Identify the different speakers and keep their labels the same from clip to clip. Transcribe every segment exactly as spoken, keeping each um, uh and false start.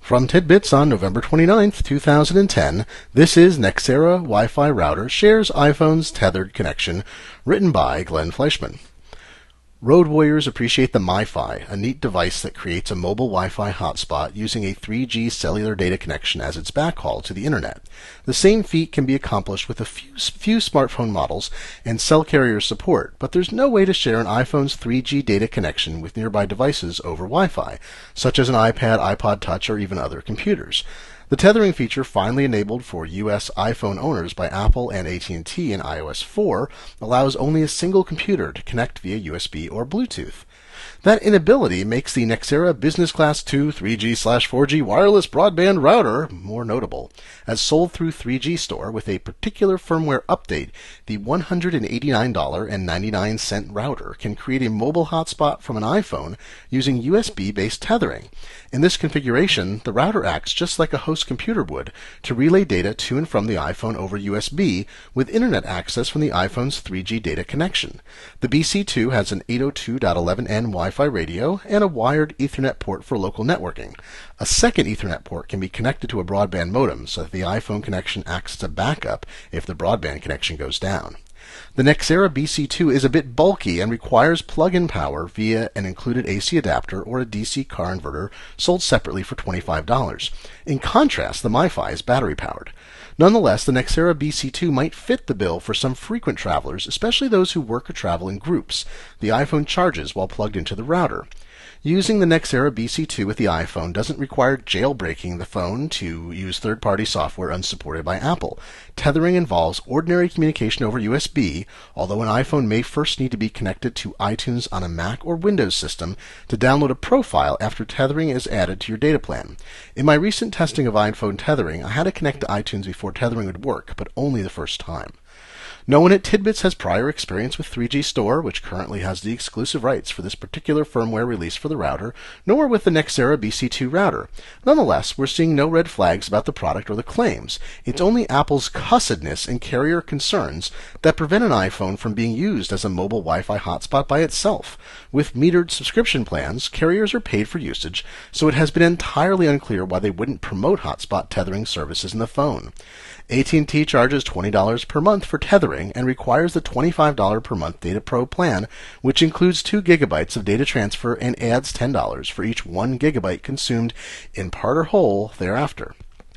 Speaker 1: From Tidbits on November twenty-ninth, two thousand ten, this is Nexera Wi-Fi Router Shares iPhone's Tethered Connection, written by Glenn Fleischman. Road warriors appreciate the MiFi, a neat device that creates a mobile Wi-Fi hotspot using a three G cellular data connection as its backhaul to the Internet. The same feat can be accomplished with a few, few smartphone models and cell carrier support, but there's no way to share an iPhone's three G data connection with nearby devices over Wi-Fi, such as an iPad, iPod Touch, or even other computers. The tethering feature, finally enabled for U S iPhone owners by Apple and A T and T in i O S four, allows only a single computer to connect via U S B or Bluetooth. That inability makes the Nexera Business Class two three G slash four G wireless broadband router more notable. As sold through three G Store with a particular firmware update, the one hundred eighty-nine dollars and ninety-nine cents router can create a mobile hotspot from an iPhone using U S B-based tethering. In this configuration, the router acts just like a host computer would to relay data to and from the iPhone over U S B with Internet access from the iPhone's three G data connection. The B C two has an eight oh two dot eleven n Wi-Fi radio and a wired Ethernet port for local networking. A second Ethernet port can be connected to a broadband modem so that the iPhone connection acts as a backup if the broadband connection goes down. The Nexera B C two is a bit bulky and requires plug-in power via an included A C adapter or a D C car inverter sold separately for twenty-five dollars. In contrast, the MiFi is battery-powered. Nonetheless, the Nexera B C two might fit the bill for some frequent travelers, especially those who work or travel in groups. The iPhone charges while plugged into the router. Using the Nexera B C two with the iPhone doesn't require jailbreaking the phone to use third-party software unsupported by Apple. Tethering involves ordinary communication over U S B, although an iPhone may first need to be connected to iTunes on a Mac or Windows system to download a profile after tethering is added to your data plan. In my recent testing of iPhone tethering, I had to connect to iTunes before tethering would work, but only the first time. No one at Tidbits has prior experience with three G Store, which currently has the exclusive rights for this particular firmware release for the router, nor with the Nexera B C two router. Nonetheless, we're seeing no red flags about the product or the claims. It's only Apple's cussedness and carrier concerns that prevent an iPhone from being used as a mobile Wi-Fi hotspot by itself. With metered subscription plans, carriers are paid for usage, so it has been entirely unclear why they wouldn't promote hotspot tethering services in the phone. A T and T charges twenty dollars per month for tethering and requires the twenty-five dollars per month Data Pro plan, which includes two gigabytes of data transfer and adds ten dollars for each one gigabyte consumed in part or whole thereafter.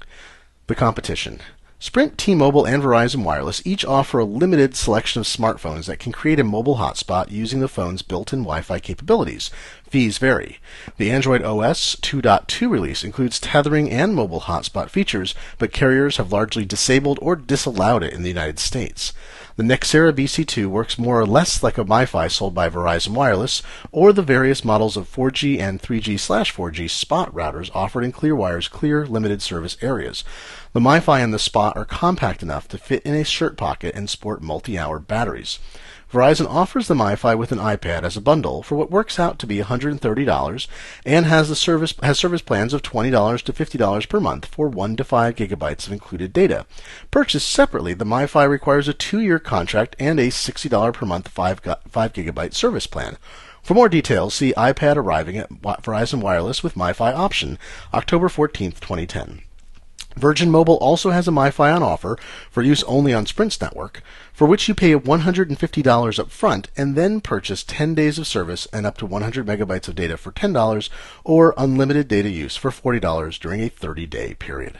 Speaker 1: The competition. Sprint, T-Mobile, and Verizon Wireless each offer a limited selection of smartphones that can create a mobile hotspot using the phone's built-in Wi-Fi capabilities. Fees vary. The Android O S two point two release includes tethering and mobile hotspot features, but carriers have largely disabled or disallowed it in the United States. The Nexera B C two works more or less like a MiFi sold by Verizon Wireless, or the various models of four G and three G slash four G Spot routers offered in Clearwire's clear limited service areas. The MiFi and the Spot are compact enough to fit in a shirt pocket and sport multi-hour batteries. Verizon offers the MiFi with an iPad as a bundle for what works out to be one hundred thirty dollars and has the service has service plans of twenty dollars to fifty dollars per month for one to five gigabytes of included data. Purchased separately, the MiFi requires a two-year contract and a sixty dollars per month five gigabyte service plan. For more details, see iPad arriving at Verizon Wireless with MiFi option, October fourteenth, twenty ten. Virgin Mobile also has a MiFi on offer for use only on Sprint's network, for which you pay one hundred fifty dollars up front and then purchase ten days of service and up to one hundred megabytes of data for ten dollars or unlimited data use for forty dollars during a thirty-day period.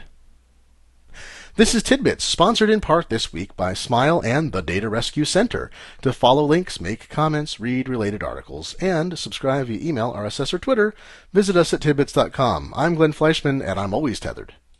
Speaker 1: This is Tidbits, sponsored in part this week by Smile and the Data Rescue Center. To follow links, make comments, read related articles, and subscribe via email, R S S, or Twitter, visit us at tidbits dot com. I'm Glenn Fleischman, and I'm always tethered.